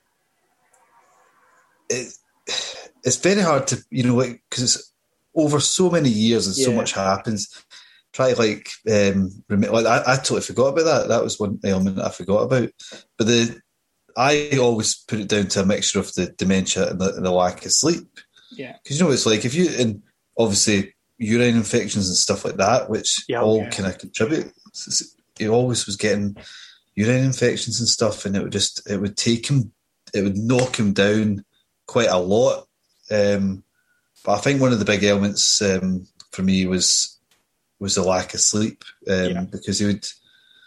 it it's very hard to, you know, because it's over so many years and yeah. so much happens. Try to like um, remember. Like I, I totally forgot about that. That was one element I forgot about. But the I always put it down to a mixture of the dementia and the, and the lack of sleep. Yeah, because you know it's like if you and obviously urine infections and stuff like that, which yeah, all yeah. kind of contribute. He always was getting urine infections and stuff, and it would just it would take him, it would knock him down quite a lot. Um, but I think one of the big elements um, for me was was the lack of sleep, um, yeah. because he would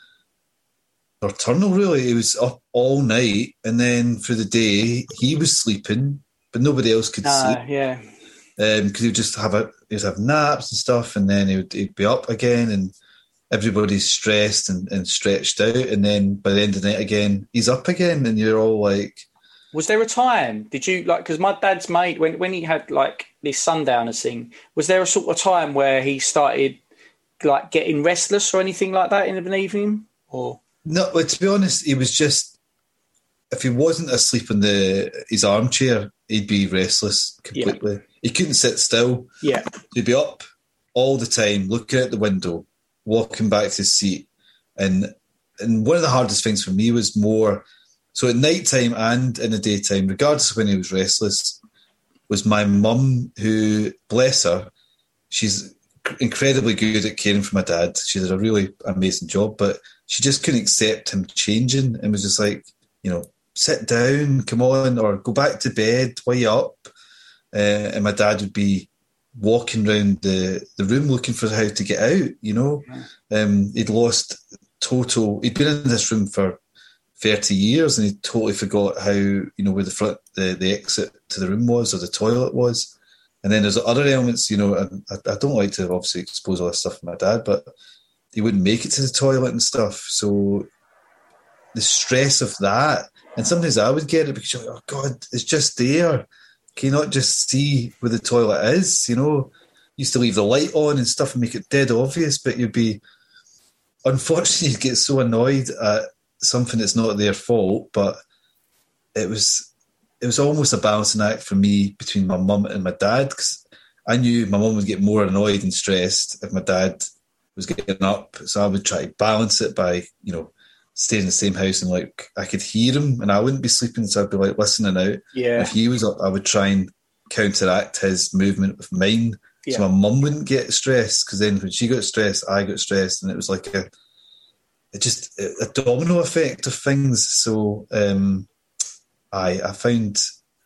nocturnal. Really, he was up all night, and then for the day he was sleeping, but nobody else could uh, sleep. Yeah, because um, he would just have a he'd have naps and stuff, and then he would he'd be up again, and everybody's stressed and, and stretched out, and then by the end of the night again, he's up again, and you're all like, was there a time? Did you like? Because my dad's mate, when when he had like this sundowners thing, was there a sort of time where he started like getting restless or anything like that in an evening? Or no? Well, to be honest, he was just, if he wasn't asleep in the his armchair, he'd be restless completely. Yeah. He couldn't sit still. Yeah, he'd be up all the time, looking out the window, walking back to his seat, and and one of the hardest things for me was more so at night time and in the daytime, regardless of when he was restless, was my mum, who, bless her, she's incredibly good at caring for my dad. She did a really amazing job, but she just couldn't accept him changing and was just like, you know, sit down, come on, or go back to bed, why you up? Uh, and my dad would be walking around the, the room looking for how to get out, you know. Um, he'd lost total, he'd been in this room for thirty years and he totally forgot how, you know, where the front, the, the exit to the room was or the toilet was. And then there's other elements, you know, I, I don't like to obviously expose all this stuff to my dad, but he wouldn't make it to the toilet and stuff. So the stress of that, and sometimes I would get it because you're like, oh God, it's just there. Can you not just see where the toilet is? You know, used to leave the light on and stuff and make it dead obvious, but you'd be, unfortunately, you'd get so annoyed at something that's not their fault. But it was, it was almost a balancing act for me between my mum and my dad, because I knew my mum would get more annoyed and stressed if my dad was getting up. So I would try to balance it by, you know, staying in the same house and like I could hear him and I wouldn't be sleeping, so I'd be like listening out. Yeah. And if he was up, I would try and counteract his movement with mine, yeah. So my mum wouldn't get stressed, because then when she got stressed, I got stressed, and it was like a, it just a domino effect of things. So um, I I found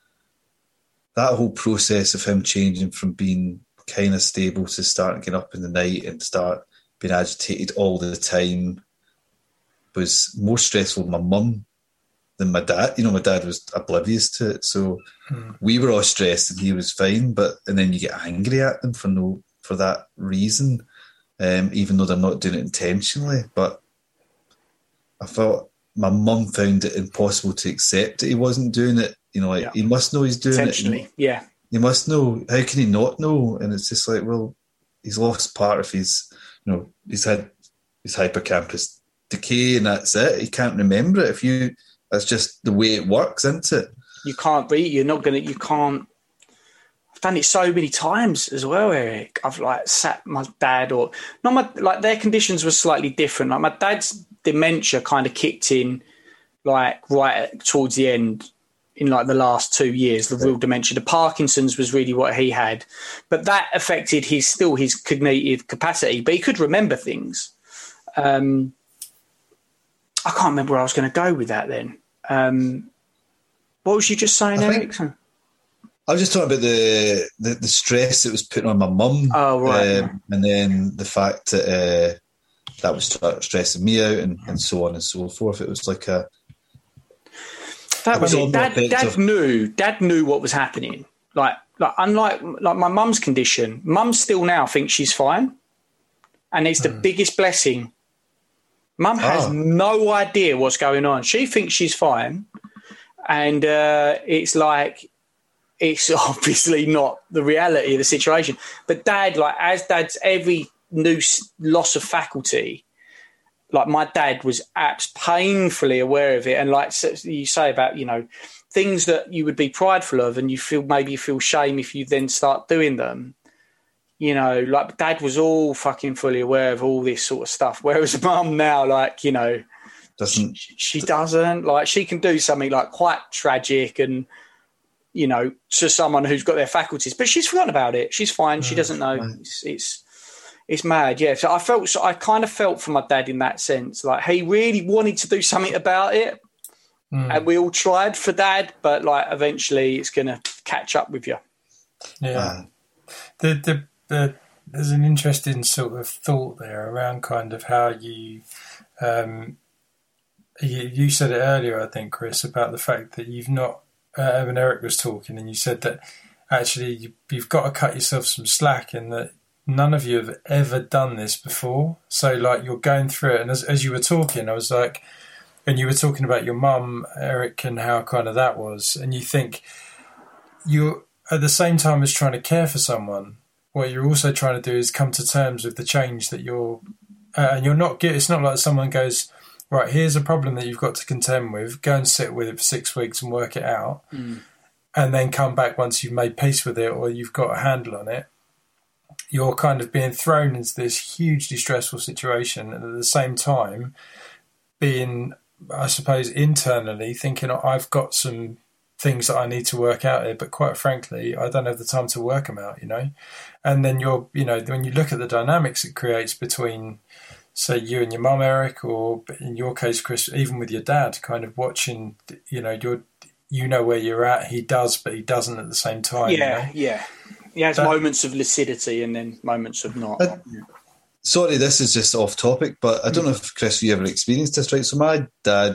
that whole process of him changing from being kind of stable to starting getting up in the night and start being agitated all the time was more stressful with my mum than my dad. You know, my dad was oblivious to it, so mm. we were all stressed and he was fine. But and then you get angry at them for no for that reason, um, even though they're not doing it intentionally. But I felt my mum found it impossible to accept that he wasn't doing it. You know, like yeah. he must know he's doing intentionally. it. Yeah, he must know. How can he not know? And it's just like, well, he's lost part of his, you know, he's had his hippocampus decay, and that's it. He can't remember it. If you, that's just the way it works, isn't it? You can't be. You're not gonna. You can't. I've done it so many times as well, Eric. I've like sat my dad or not my like their conditions were slightly different. Like my dad's dementia kind of kicked in, like right towards the end. In like the last two years, the real dementia. The Parkinson's was really what he had, but that affected his still his cognitive capacity. But he could remember things. Um, I can't remember where I was going to go with that. Then, um, what was you just saying, I Eric? Think, I was just talking about the, the, the stress it was putting on my mum. Oh, right. Um, and then the fact that uh, that was stressing me out and, and so on and so forth. It was like a... That was all it. Dad, more Dad of- knew. Dad knew what was happening. Like, like unlike like my mum's condition, Mum still now thinks she's fine, and it's the Hmm. biggest blessing. Mum has Oh. no idea what's going on. She thinks she's fine, and uh, it's like it's obviously not the reality of the situation. But Dad, like as Dad's every new s- loss of faculty. Like my dad was abs- painfully aware of it, and like so you say about you know things that you would be prideful of, and you feel maybe you feel shame if you then start doing them. You know, like Dad was all fucking fully aware of all this sort of stuff, whereas Mum now, like you know, Doesn't she, she doesn't like she can do something like quite tragic and you know to someone who's got their faculties, but she's forgotten about it. She's fine. She doesn't know. It's. it's It's mad, yeah. So I felt, so I kind of felt for my dad in that sense. Like he really wanted to do something about it, Mm. and we all tried for Dad, but like eventually it's going to catch up with you. Yeah. uh, The, the the there's an interesting sort of thought there around kind of how you um you, you said it earlier, I think, Chris, about the fact that you've not uh, when Eric was talking, and you said that actually you, you've got to cut yourself some slack, and that none of you have ever done this before. So like you're going through it, and as, as you were talking, I was like, and you were talking about your mum, Eric, and how kind of that was, and you think you're at the same time as trying to care for someone, what you're also trying to do is come to terms with the change that you're, uh, and you're not get. It's not like someone goes, right, here's a problem that you've got to contend with. Go and sit with it for six weeks and work it out, Mm. and then come back once you've made peace with it or you've got a handle on it. You're kind of being thrown into this hugely stressful situation, and at the same time, being, I suppose, internally thinking, I've got some things that I need to work out here, but quite frankly, I don't have the time to work them out, you know? And then you're, you know, when you look at the dynamics it creates between, say, you and your mum, Eric, or in your case, Chris, even with your dad, kind of watching, you know, you're, you know where you're at, he does, but he doesn't at the same time. Yeah, you know? yeah. He has That- moments of lucidity and then moments of not. Uh, Sorry, this is just off topic, but I don't know if, Chris, you ever experienced this, right? So my dad,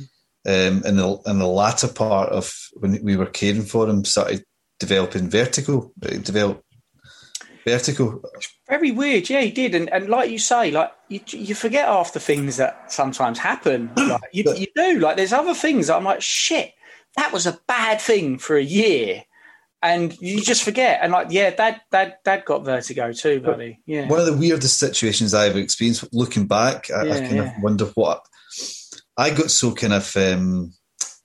um, in the in the latter part of when we were caring for him, started developing vertigo. Develop vertigo. Very weird, yeah, he did, and and like you say, like you you forget half the things that sometimes happen. Like you, you do, like there's other things that I'm like, shit, that was a bad thing for a year, and you just forget. And like, yeah, dad, dad, dad got vertigo too, buddy. Yeah, One of the weirdest situations I've experienced. Looking back, I, Yeah, I kind yeah. of wonder what I got so kind of um,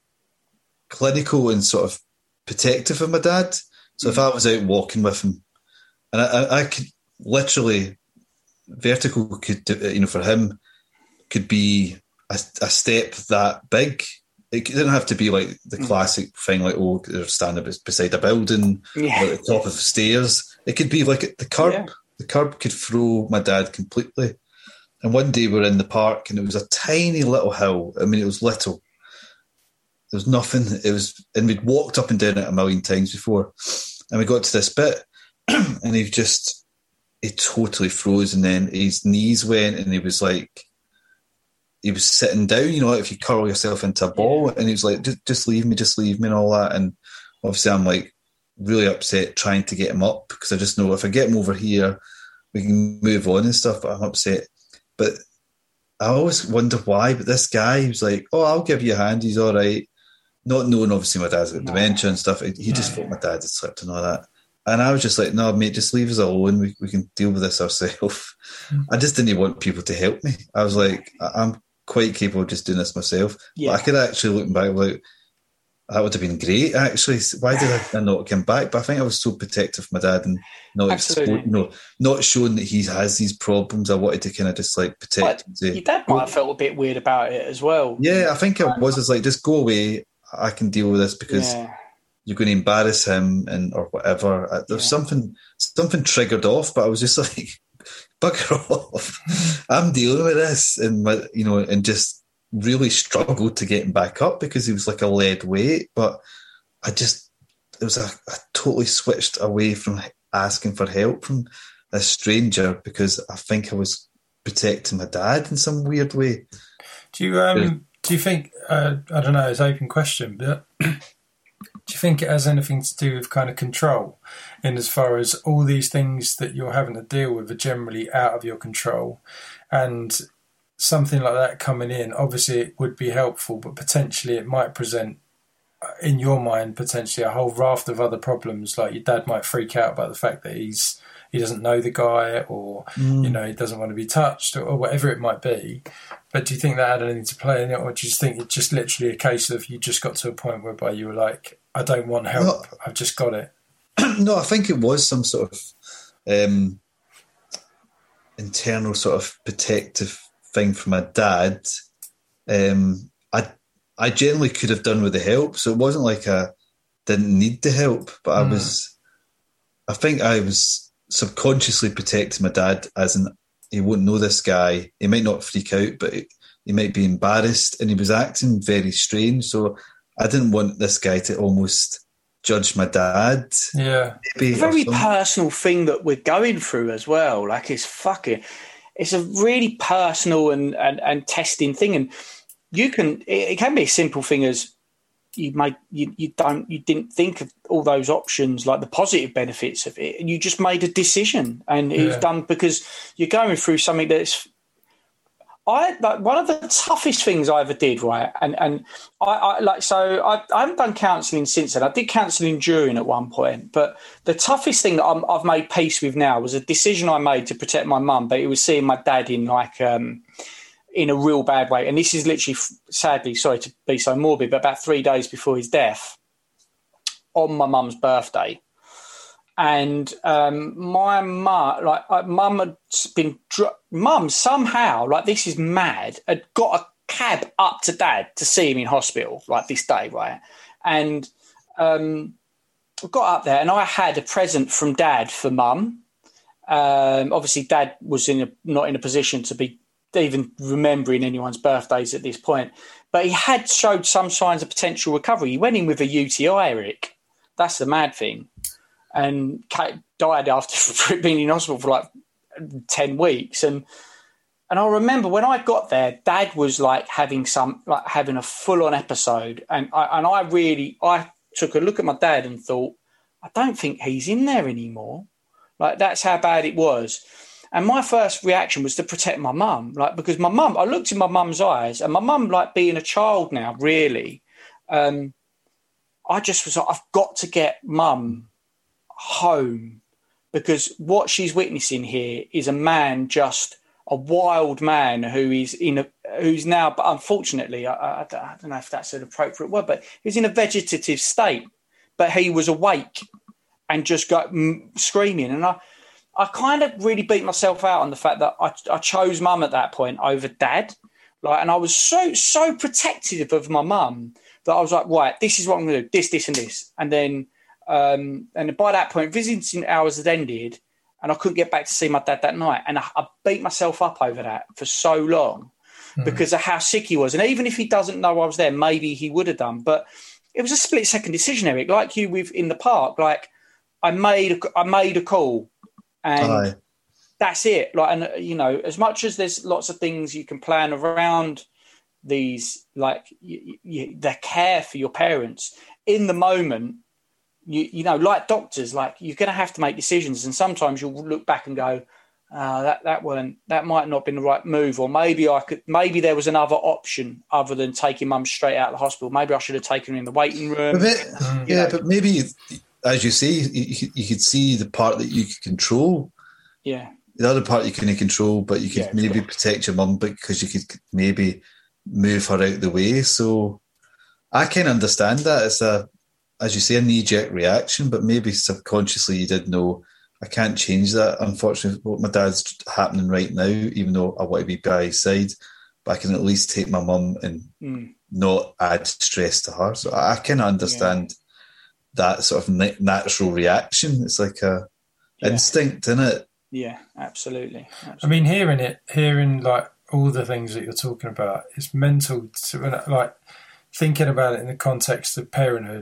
clinical and sort of protective of my dad. So if I was out walking with him, and I, I, I could literally vertical could do- you know for him could be a, a step that big. It didn't have to be like the classic thing, like oh, they're standing beside a building yeah, or at the top of the stairs. It could be like the curb. Yeah. The curb could throw my dad completely. And one day we were in the park, and it was a tiny little hill. I mean, it was little. There was nothing. It was, and we'd walked up and down it a million times before. And we got to this bit, and he just, he totally froze. And then his knees went, and he was like, he was sitting down, you know, like if you curl yourself into a ball. And he was like, just, just leave me, just leave me, and all that. And obviously, I'm like really upset trying to get him up, because I just know if I get him over here, we can move on and stuff. But I'm upset. But I always wonder why. But this guy, he was like, "Oh, I'll give you a hand. He's all right." Not knowing, obviously, my dad's got No. dementia and stuff. He just thought my dad had slipped and all that. And I was just like, "No, mate, just leave us alone. We we can deal with this ourselves." I just didn't want people to help me. I was like, I- "I'm quite capable of just doing this myself." Yeah. But I could actually, looking back, like that would have been great. Actually, why did I not come back? But I think I was so protective of my dad and not, Absolutely. expo- you know, not showing that he has these problems. I wanted to kind of just like protect him. your Say, dad might have felt a bit weird about it as well. yeah, I think it was. It's like, just go away. I can deal with this because Yeah. you're going to embarrass him and or whatever. Uh, There's Yeah. something something triggered off, but I was just like, bugger off. I'm dealing with this, and my, you know, and just really struggled to get him back up because he was like a lead weight. But I just, it was a, I totally switched away from asking for help from a stranger because I think I was protecting my dad in some weird way. Do you um yeah. do you think uh, I don't know, it's an open question, but do you think it has anything to do with kind of control, in as far as all these things that you're having to deal with are generally out of your control, and something like that coming in, obviously it would be helpful, but potentially it might present, in your mind, potentially a whole raft of other problems, like your dad might freak out about the fact that he's he doesn't know the guy, or mm. you know, he doesn't want to be touched, or, or whatever it might be. But do you think that had anything to play in it, or do you think it's just literally a case of you just got to a point whereby you were like, I don't want help, no, I've just got it? No, I think it was some sort of um, internal sort of protective thing for my dad. Um, I I generally could have done with the help, so it wasn't like I didn't need the help, but I mm. was, I think I was subconsciously protecting my dad, as in he won't know this guy, he might not freak out, but he, he might be embarrassed, and he was acting very strange, so I didn't want this guy to almost judge my dad. Yeah. Maybe, a very personal thing that we're going through as well, like it's fucking... It's a really personal and, and, and testing thing, and you can. It, it can be a simple thing as you made you, you don't you didn't think of all those options, like the positive benefits of it, and you just made a decision, and yeah. it's done because you're going through something that's. I like one of the toughest things I ever did, right? And and I, I like so I, I haven't done counselling since then. I did counselling during at one point, but the toughest thing that I'm, I've made peace with now was a decision I made to protect my mum. But it was seeing my dad in like um, in a real bad way. And this is literally, sadly, sorry to be so morbid, but about three days before his death, on my mum's birthday. And um, my mum, like mum had been, mum somehow, like this is mad, had got a cab up to dad to see him in hospital, like this day, right? And um, got up there, and I had a present from dad for mum. Um, obviously, dad was in a, not in a position to be even remembering anyone's birthdays at this point, but he had showed some signs of potential recovery. He went in with a U T I, Eric. That's the mad thing. And died after being in hospital for like ten weeks. And and I remember when I got there, Dad was like having some like having a full on episode, and I and I really I took a look at my dad and thought, I don't think he's in there anymore. Like that's how bad it was. And my first reaction was to protect my mum, like because my mum, I looked in my mum's eyes, and my mum, like being a child now, really, um, I just was like, I've got to get mum home, because what she's witnessing here is a man, just a wild man who is in a who's now, but unfortunately, I, I, I don't know if that's an appropriate word, but he's in a vegetative state, but he was awake and just got mm, screaming. And I, I kind of really beat myself out on the fact that I, I chose mum at that point over dad, like, and I was so so protective of my mum that I was like, right, this is what I'm going to do, this, this, and this, and then. Um, and by that point, visiting hours had ended, and I couldn't get back to see my dad that night. And I, I beat myself up over that for so long mm. because of how sick he was. And even if he doesn't know I was there, maybe he would have done. But it was a split second decision, Eric. Like you with in the park, like I made, a, I made a call, and Aye. That's it. Like, and you know, as much as there's lots of things you can plan around these, like you, you, the care for your parents in the moment. You, you know, like doctors, like you're going to have to make decisions, and sometimes you'll look back and go, uh, "That that weren't that might not have been the right move," or maybe I could, maybe there was another option other than taking mum straight out of the hospital. Maybe I should have taken her in the waiting room. But, yeah, know. But maybe, as you say, you, you could see the part that you could control. Yeah, the other part you couldn't control, but you could yeah, maybe cool. protect your mum because you could maybe move her out the way. So I can understand that. It's a as you say, a knee-jerk reaction, but maybe subconsciously you did know, I can't change that. Unfortunately, what my dad's happening right now, even though I want to be by his side, but I can at least take my mum and mm. not add stress to her. So I can understand yeah. that sort of natural reaction. It's like a yeah. instinct, isn't it? Yeah, absolutely. absolutely. I mean, hearing it, hearing like all the things that you're talking about, it's mental to, like, thinking about it in the context of parenthood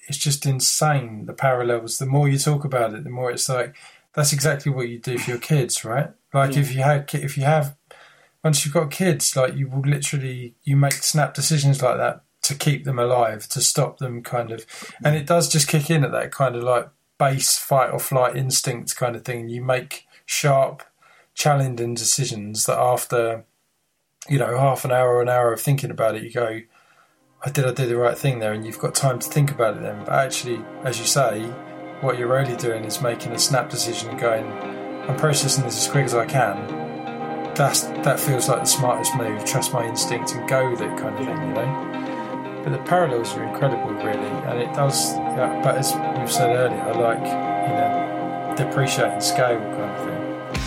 it's just insane, the parallels. The more you talk about it, the more it's like, that's exactly what you do for your kids, right? Like, yeah. if you had, if you have, once you've got kids, like, you will literally, you make snap decisions like that to keep them alive, to stop them kind of, and it does just kick in at that kind of like base fight or flight instinct kind of thing. You make sharp, challenging decisions that after, you know, half an hour or an hour of thinking about it, you go, I did I do the right thing there, and you've got time to think about it then. But actually, as you say, what you're really doing is making a snap decision and going, I'm processing this as quick as I can. That's That feels like the smartest move. Trust my instinct and go with it kind of thing, you know? But the parallels are incredible, really. And it does, yeah, but as we've said earlier, I like, you know, depreciating scale kind of thing.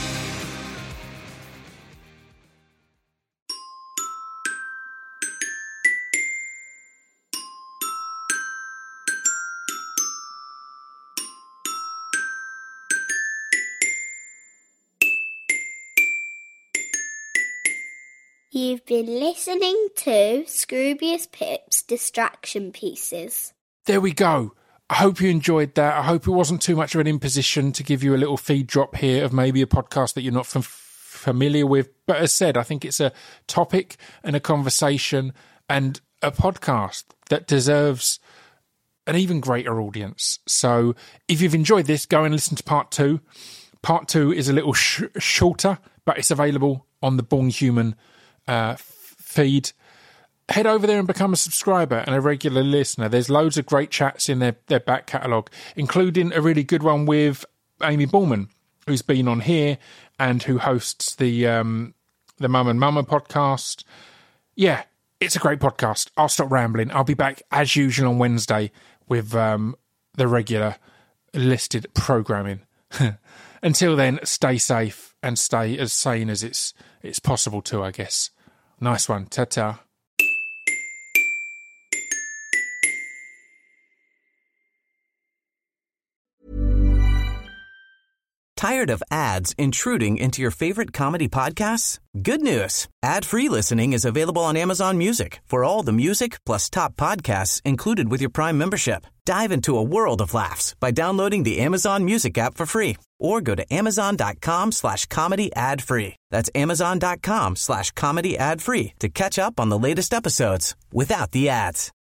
You've been listening to Scroobius Pip's Distraction Pieces. There we go. I hope you enjoyed that. I hope it wasn't too much of an imposition to give you a little feed drop here of maybe a podcast that you're not f- familiar with. But as said, I think it's a topic and a conversation and a podcast that deserves an even greater audience. So if you've enjoyed this, go and listen to part two. Part two is a little sh- shorter, but it's available on the Born Human Uh, feed. Head over there and become a subscriber and a regular listener. There's loads of great chats in their, their back catalogue, including a really good one with Amy Ballman, who's been on here and who hosts the um, the Mum and Mama podcast. Yeah, it's a great podcast. I'll stop rambling. I'll be back as usual on Wednesday with um, the regular listed programming. Until then, stay safe and stay as sane as it's it's possible to, I guess. Nice one. Ta-ta. Tired of ads intruding into your favorite comedy podcasts? Good news. Ad-free listening is available on Amazon Music for all the music plus top podcasts included with your Prime membership. Dive into a world of laughs by downloading the Amazon Music app for free or go to amazon.com slash comedy ad free. That's amazon.com slash comedy ad free to catch up on the latest episodes without the ads.